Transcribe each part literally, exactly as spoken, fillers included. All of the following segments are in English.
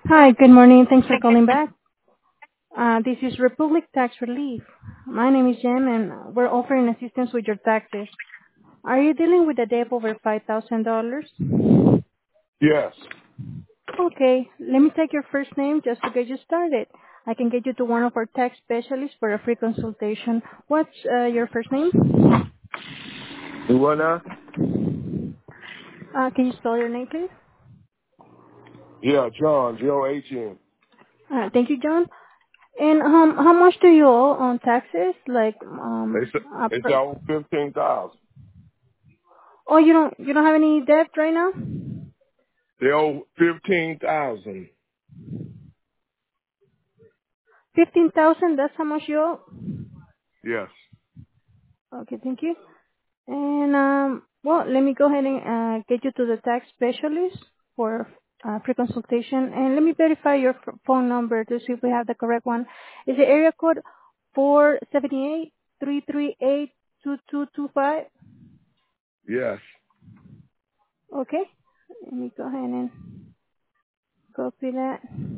Hi, good morning. Thanks for calling back. Uh, this is Republic Tax Relief. My name is Jen, and we're offering assistance with your taxes. Are you dealing with a debt over five thousand dollars? Yes. Okay, let me take your first name just to get you started. I can get you to one of our tax specialists for a free consultation. What's uh, your first name? You what now? Uh, can you spell your name, please? Yeah, John, J O H N. Uh, thank you, John. And um, how much do you owe on taxes? Like, um, They said uh, they said per- I owe fifteen thousand. oh, you don't you don't have any debt right now? They owe fifteen thousand. Fifteen thousand. That's how much you owe. Yes. Okay, thank you. And um, well, let me go ahead and uh, get you to the tax specialist for uh, pre-consultation. And let me verify your f- phone number to see if we have the correct one. Is the area code four seven eight, three three eight, two two two five? Yes. Okay. Let me go ahead and copy that.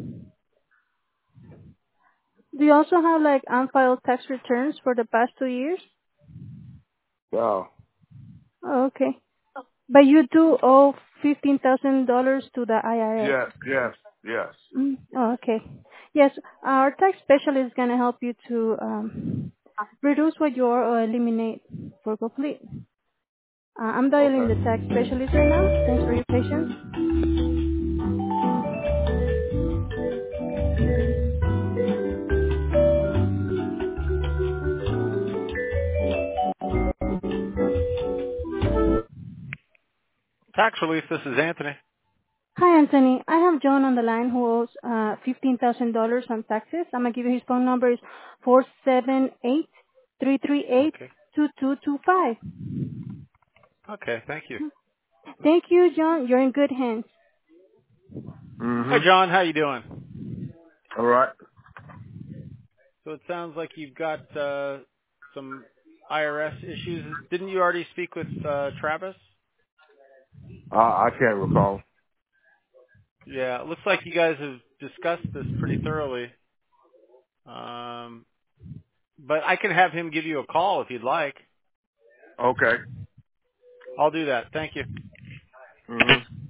Do you also have like unfiled tax returns for the past two years? No. Oh, okay. But you do owe fifteen thousand dollars to the I R S. Yes. Yes. Yes. Mm, oh, okay. Yes, our tax specialist is going to help you to um, reduce what you owe or eliminate for complete. Uh, I'm dialing the Okay. tax specialist right now. Thanks for your patience. Tax relief, this is Anthony. Hi, Anthony. I have John on the line who owes uh, fifteen thousand dollars on taxes. I'm going to give you his phone number is four seven eight, three three eight, Okay. two two two five. Okay, thank you. Thank you, John. You're in good hands. Hi, Mhm. John. How you doing? All right. So it sounds like you've got uh, some I R S issues. Didn't you already speak with uh, Travis? I I can't recall. Yeah, it looks like you guys have discussed this pretty thoroughly. Um, but I can have him give you a call if you'd like. Okay. I'll do that. Thank you. Mhm.